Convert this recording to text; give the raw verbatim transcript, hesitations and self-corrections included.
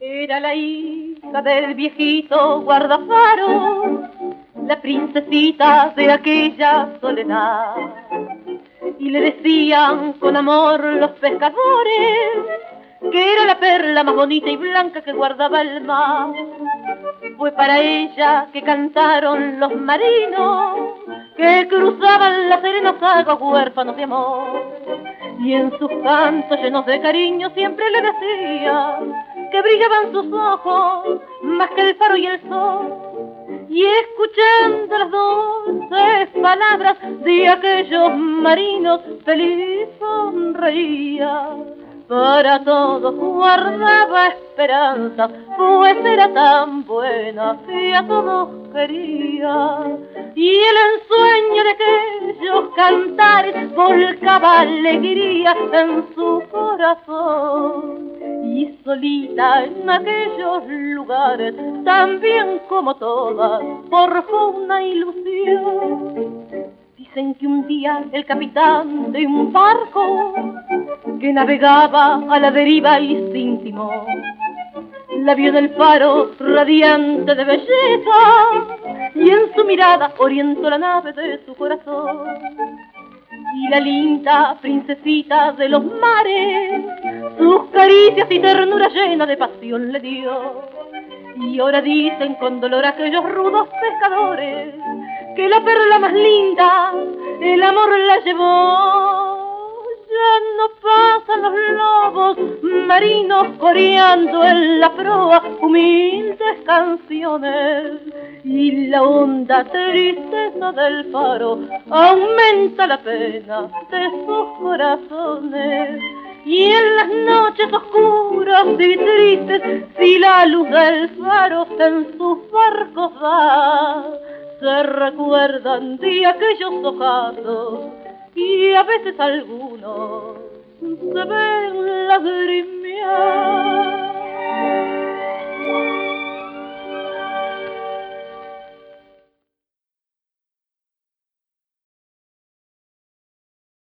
Era la hija del viejito guardafaro, la princesita de aquella soledad. Y le decían con amor los pescadores que era la perla más bonita y blanca que guardaba el mar. Fue para ella que cantaron los marinos que cruzaban las serenas aguas huérfanos de amor. Y en sus cantos llenos de cariño siempre le decía que brillaban sus ojos más que el faro y el sol. Y escuchando las dulces palabras de aquellos marinos, feliz sonreía. Para todos guardaba esperanza, pues era tan buena y a todos quería. Y el ensueño de aquellos cantares volcaba alegría en su corazón. Y solita en aquellos lugares, también como todas, forjó una ilusión. Dicen que un día el capitán de un barco que navegaba a la deriva y sin timón la vio en el faro radiante de belleza y en su mirada orientó la nave de su corazón. Y la linda princesita de los mares sus caricias y ternura llena de pasión le dio. Y ahora dicen con dolor aquellos rudos pescadores que la perla más linda el amor la llevó. Ya no pasan los lobos marinos coreando en la proa humildes canciones, y la honda tristeza del faro aumenta la pena de sus corazones. Y en las noches oscuras y tristes, si la luz del faro en sus barcos va, se recuerdan de aquellos ojazos y a veces algunos se ven lagrimear.